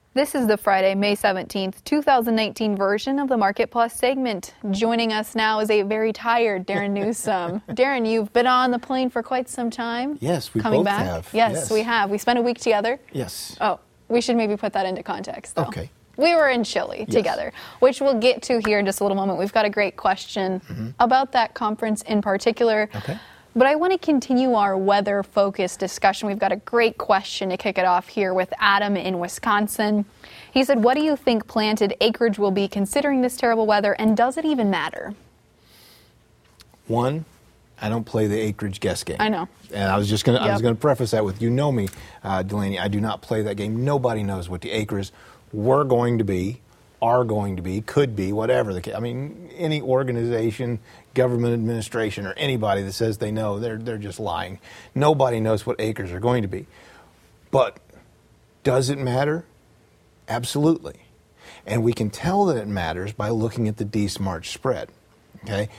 This is the Friday, May 17th, 2019 version of the Market Plus segment. Joining us now is a very tired Darren Newsome. Darren, you've been on the plane for quite some time. Yes, we Coming both back. have. Yes, we have. We spent a week together. Yes. Oh, we should maybe put that into context, though. Okay. We were in Chile together, which we'll get to here in just a little moment. We've got a great question about that conference in particular. Okay. But I want to continue our weather-focused discussion. We've got a great question to kick it off here with Adam in Wisconsin. He said, what do you think planted acreage will be considering this terrible weather, and does it even matter? One, I don't play the acreage guess game. I know. And I was just going to preface that with, you know me, Delaney, I do not play that game. Nobody knows what the acres were going to be, are going to be, could be, whatever the case. I mean, any organization, government administration, or anybody that says they know, they're just lying. Nobody knows what acres are going to be. But does it matter? Absolutely. And we can tell that it matters by looking at the D-March spread. Okay?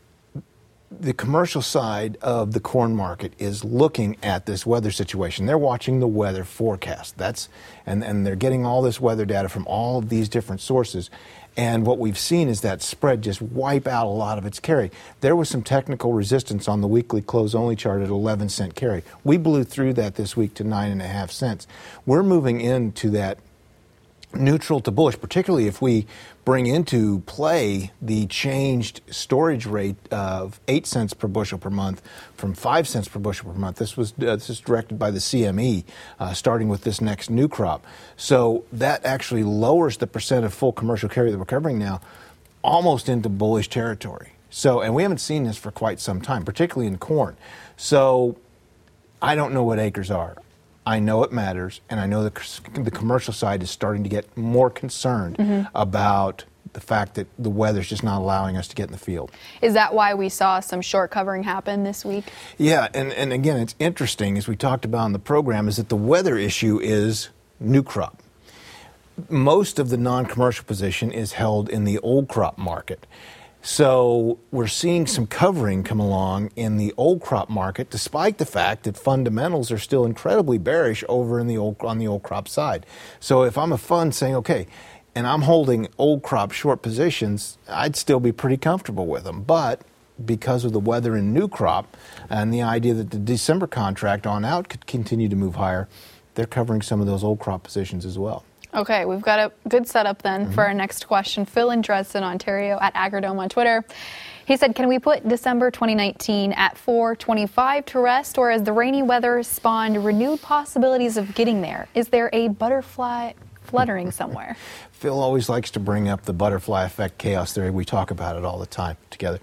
The commercial side of the corn market is looking at this weather situation. They're watching the weather forecast. And they're getting all this weather data from all of these different sources. And what we've seen is that spread just wipe out a lot of its carry. There was some technical resistance on the weekly close-only chart at 11-cent carry. We blew through that this week to 9.5 cents. We're moving into that neutral to bullish, particularly if we bring into play the changed storage rate of 8 cents per bushel per month from 5 cents per bushel per month. This is directed by the CME, starting with this next new crop. So that actually lowers the percent of full commercial carry that we're covering now almost into bullish territory. So, and we haven't seen this for quite some time, particularly in corn. So I don't know what acres are. I know it matters, and I know the commercial side is starting to get more concerned about the fact that the weather's just not allowing us to get in the field. Is that why we saw some short covering happen this week? Yeah, and again, it's interesting, as we talked about in the program, is that the weather issue is new crop. Most of the non-commercial position is held in the old crop market. So we're seeing some covering come along in the old crop market, despite the fact that fundamentals are still incredibly bearish over on the old crop side. So if I'm a fund saying, okay, and I'm holding old crop short positions, I'd still be pretty comfortable with them. But because of the weather in new crop and the idea that the December contract on out could continue to move higher, they're covering some of those old crop positions as well. Okay, we've got a good setup then for our next question. Phil in Dresden, Ontario, at Agrodome on Twitter. He said, can we put December 2019 at 425 to rest, or has the rainy weather spawned renewed possibilities of getting there? Is there a butterfly fluttering somewhere? Phil always likes to bring up the butterfly effect chaos theory. We talk about it all the time together.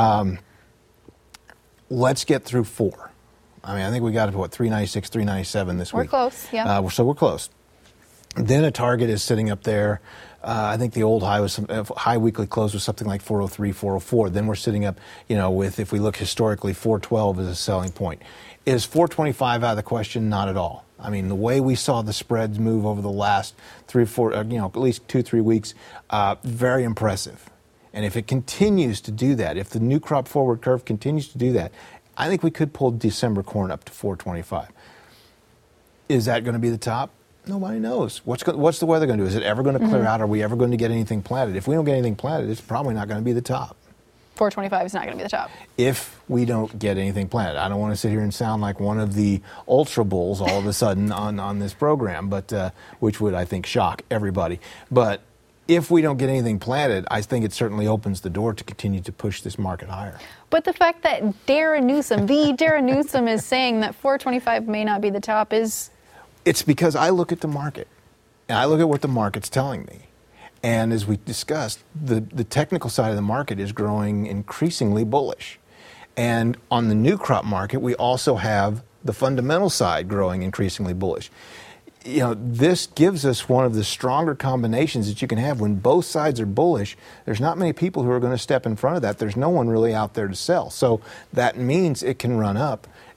Let's get through 4. I mean, I think we got to, 396, 397 this week. We're close, yeah. So we're close. Then a target is sitting up there. I think the old high was high weekly close was something like 403, 404. Then we're sitting up, with, if we look historically, 412 is a selling point. Is 425 out of the question? Not at all. I mean, the way we saw the spreads move over the last 3 or 4, at least 2-3 weeks, very impressive. And if it continues to do that, if the new crop forward curve continues to do that, I think we could pull December corn up to 425. Is that going to be the top? Nobody knows. What's the weather going to do? Is it ever going to clear out? Are we ever going to get anything planted? If we don't get anything planted, it's probably not going to be the top. 425 is not going to be the top. If we don't get anything planted. I don't want to sit here and sound like one of the ultra bulls all of a sudden on this program, but which would, I think, shock everybody. But if we don't get anything planted, I think it certainly opens the door to continue to push this market higher. But the fact that Darren Newsome is saying that 425 may not be the top is... It's because I look at the market, and I look at what the market's telling me. And as we discussed, the technical side of the market is growing increasingly bullish. And on the new crop market, we also have the fundamental side growing increasingly bullish. This gives us one of the stronger combinations that you can have when both sides are bullish. There's not many people who are going to step in front of that. There's no one really out there to sell. So that means it can run up.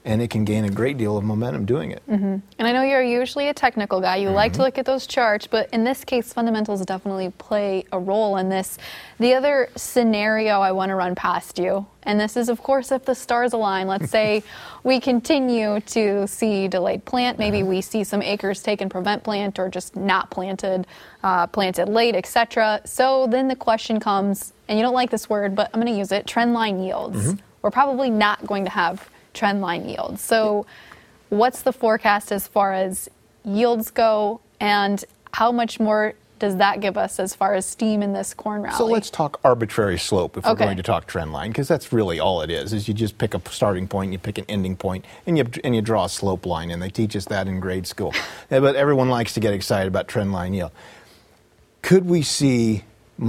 and it can gain a great deal of momentum doing it. And I know you're usually a technical guy. You like to look at those charts, but in this case, fundamentals definitely play a role in this. The other scenario I want to run past you, and this is, of course, if the stars align. Let's say we continue to see delayed plant. Maybe we see some acres taken prevent plant or just not planted, planted late, etc. So then the question comes, and you don't like this word, but I'm going to use it, trend line yields. We're probably not going to have trend line yields. So what's the forecast as far as yields go, and how much more does that give us as far as steam in this corn rally? So let's talk arbitrary slope if we're going to talk trend line, because that's really all it is you just pick a starting point, you pick an ending point, and you draw a slope line, and they teach us that in grade school. But everyone likes to get excited about trend line yield. Could we see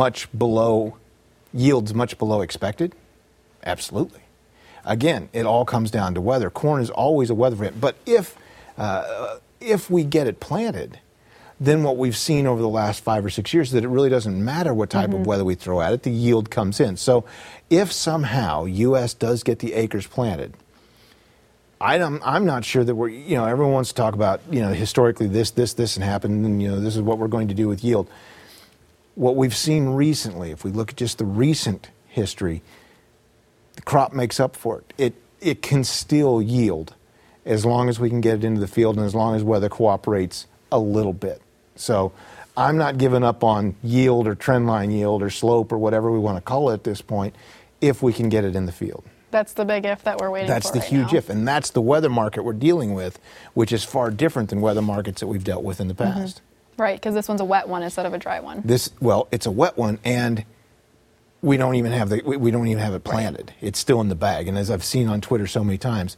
yields much below expected? Absolutely. Again, it all comes down to weather. Corn is always a weather event. But if we get it planted, then what we've seen over the last 5 or 6 years is that it really doesn't matter what type of weather we throw at it, the yield comes in. So if somehow U.S. does get the acres planted, I'm not sure that everyone wants to talk about, historically this, and happened, and, this is what we're going to do with yield. What we've seen recently, if we look at just the recent history, the crop makes up for it. It can still yield as long as we can get it into the field and as long as weather cooperates a little bit. So I'm not giving up on yield or trend line yield or slope or whatever we want to call it at this point if we can get it in the field. That's the big if that we're waiting for. That's the huge if, and that's the weather market we're dealing with, which is far different than weather markets that we've dealt with in the past. Right, because this one's a wet one instead of a dry one. It's a wet one, and we don't even have it planted. Right. It's still in the bag. And as I've seen on Twitter so many times,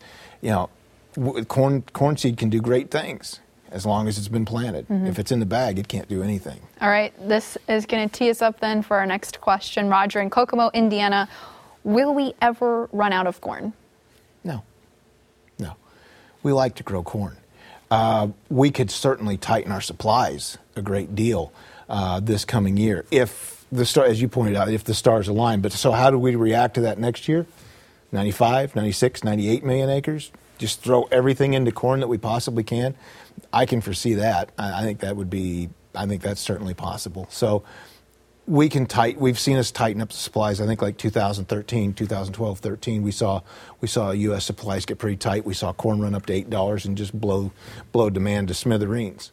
corn seed can do great things as long as it's been planted. If it's in the bag, it can't do anything. All right, this is going to tee us up then for our next question. Roger in Kokomo, Indiana, will we ever run out of corn? No. We like to grow corn. We could certainly tighten our supplies a great deal this coming year as you pointed out, if the stars align. But so how do we react to that next year? 95, 96, 98 million acres? Just throw everything into corn that we possibly can? I can foresee that. I think that's certainly possible. So we've seen us tighten up the supplies. I think like 2013, 2012, 13, we saw U.S. supplies get pretty tight. We saw corn run up to $8 and just blow demand to smithereens.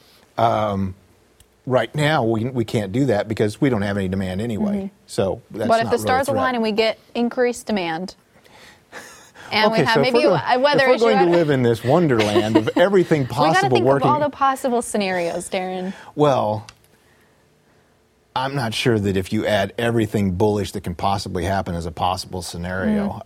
Right now, we can't do that because we don't have any demand anyway. So that's But if the stars align and we get increased demand, and we have maybe a weather issue. If we're going to live in this wonderland of everything possible we got to think working, of all the possible scenarios, Darren. Well, I'm not sure that if you add everything bullish that can possibly happen as a possible scenario.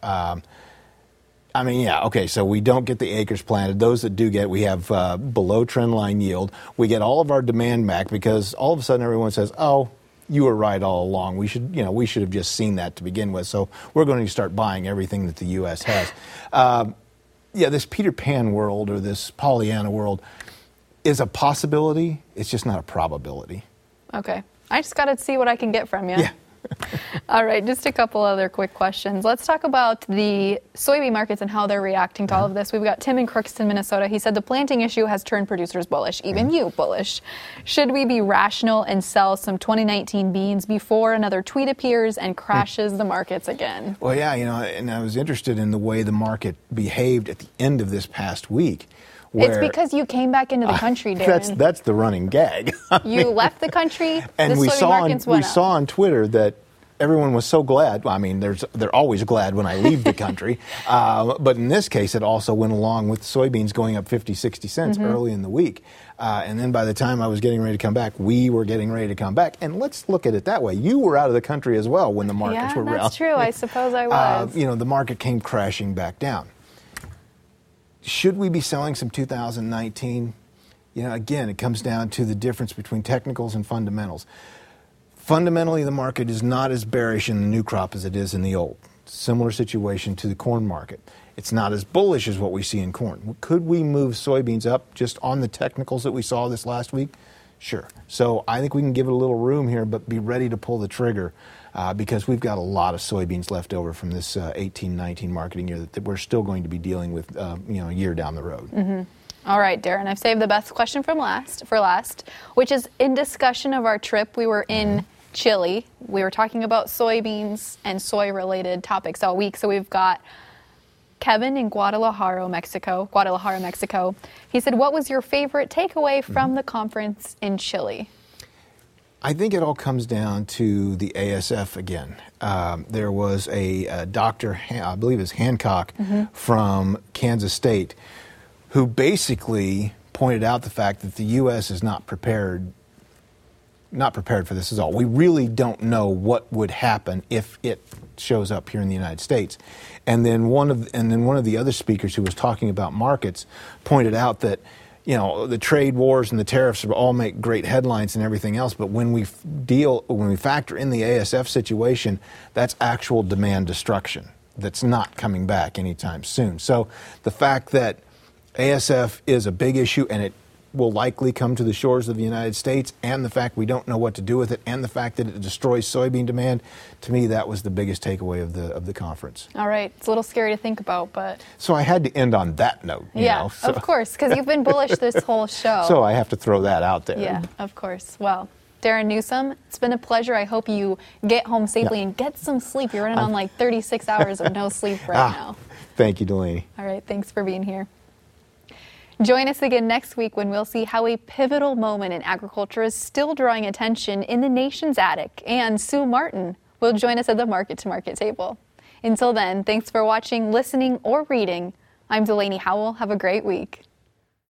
So we don't get the acres planted. Those that do get, we have below trend line yield. We get all of our demand back because all of a sudden everyone says, "Oh, you were right all along. We should have just seen that to begin with." So we're going to start buying everything that the U.S. has. This Peter Pan world or this Pollyanna world is a possibility. It's just not a probability. Okay. I just got to see what I can get from you. Yeah. All right, just a couple other quick questions. Let's talk about the soybean markets and how they're reacting to all of this. We've got Tim in Crookston, Minnesota. He said the planting issue has turned producers bullish, even you bullish. Should we be rational and sell some 2019 beans before another tweet appears and crashes the markets again? Well, yeah, and I was interested in the way the market behaved at the end of this past week. It's because you came back into the country, Darren. That's the running gag. You left the country, and we saw on Twitter that everyone was so glad. Well, I mean, they're always glad when I leave the country. But in this case, it also went along with soybeans going up 50, 60 cents early in the week. And then by the time I was getting ready to come back, we were getting ready to come back. And let's look at it that way. You were out of the country as well when the markets were Yeah, that's true. I suppose I was. The market came crashing back down. Should we be selling some 2019? Again, it comes down to the difference between technicals and fundamentals. Fundamentally, the market is not as bearish in the new crop as it is in the old. Similar situation to the corn market. It's not as bullish as what we see in corn. Could we move soybeans up just on the technicals that we saw this last week? Sure. So I think we can give it a little room here, but be ready to pull the trigger because we've got a lot of soybeans left over from this 18-19 marketing year that we're still going to be dealing with a year down the road. Mm-hmm. All right, Darren, I've saved the best question for last, which is in discussion of our trip. We were in Chile. We were talking about soybeans and soy-related topics all week. So we've got Kevin in Guadalajara, Mexico. He said, what was your favorite takeaway from the conference in Chile? I think it all comes down to the ASF again. There was a doctor, I believe it's Hancock, from Kansas State, who basically pointed out the fact that the U.S. is not prepared for this at all. We really don't know what would happen if it shows up here in the United States. And then one of the other speakers who was talking about markets pointed out that the trade wars and the tariffs all make great headlines and everything else, but when we factor in the ASF situation, that's actual demand destruction that's not coming back anytime soon. So the fact that ASF is a big issue and it will likely come to the shores of the United States, and the fact we don't know what to do with it, and the fact that it destroys soybean demand, to me that was the biggest takeaway of the conference. All right. It's a little scary to think about, but... So I had to end on that note. Of course, because you've been bullish this whole show. So I have to throw that out there. Yeah, of course. Well, Darren Newsom, it's been a pleasure. I hope you get home safely and get some sleep. You're running on like 36 hours of no sleep right now. Thank you, Delaney. All right. Thanks for being here. Join us again next week when we'll see how a pivotal moment in agriculture is still drawing attention in the nation's attic. And Sue Martin will join us at the Market to Market table. Until then, thanks for watching, listening, or reading. I'm Delaney Howell. Have a great week.